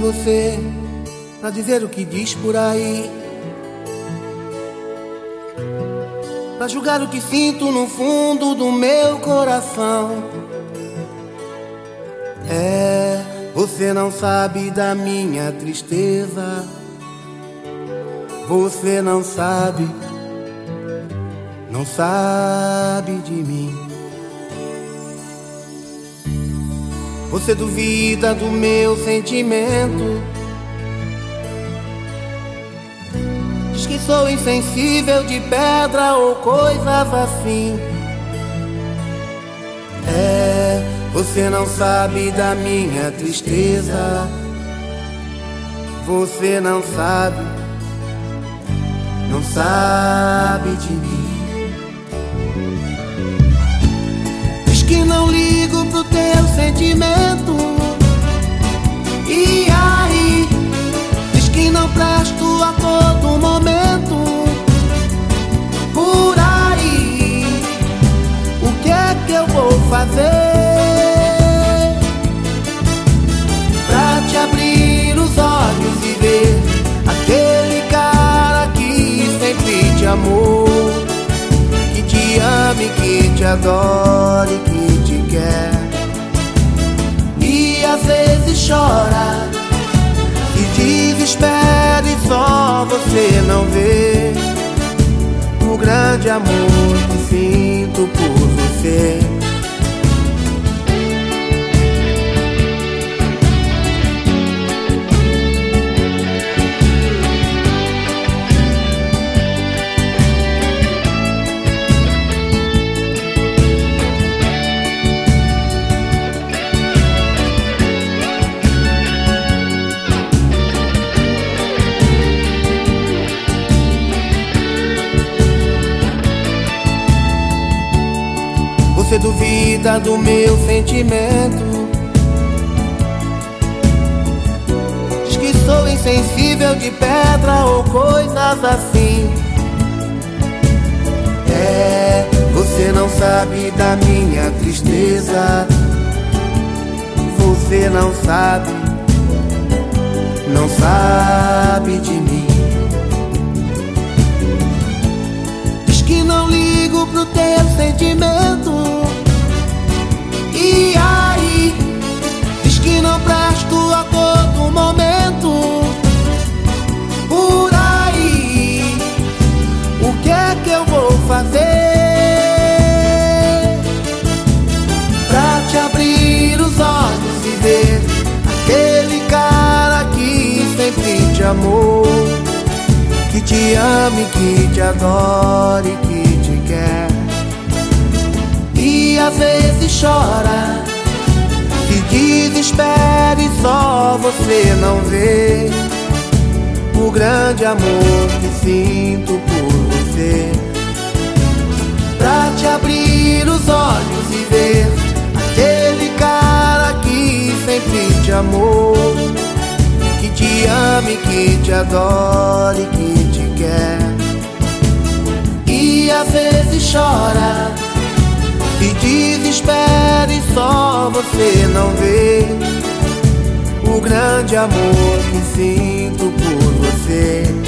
você pra dizer o que diz por aí, pra julgar o que sinto no fundo do meu coração. Você não sabe da minha tristeza, você não sabe de mim. Você duvida do meu sentimento, diz que sou insensível de pedra ou coisas assim. Você não sabe da minha tristeza, você não sabe de mim. Diz que não ligo pro teu sentimento, e aí diz que não presto a todo momento. Por aí, o que é que eu vou fazer pra te abrir os olhos e ver aquele cara que sempre te amou, que te ame, que te adore, que te quer, e às vezes chora, se desespera e só você não vê o grande amor que sinto por você. Você duvida do meu sentimento, diz que sou insensível de pedra ou coisas assim. Você não sabe da minha tristeza, você não sabe de mim. Diz que não ligo pro teu sentimento, e aí diz que não presto a todo momento. Por aí, o que é que eu vou fazer pra te abrir os olhos e ver aquele cara que sempre te amou, que te ame, que te adore, que te quer, e às vezes chora, se desespera e só você não vê o grande amor que sinto por você. Pra te abrir os olhos e ver aquele cara que sempre te amou, que te ame, que te adore, que te quer, e às vezes chora, se desespera e só você não vê o grande amor que sinto por você.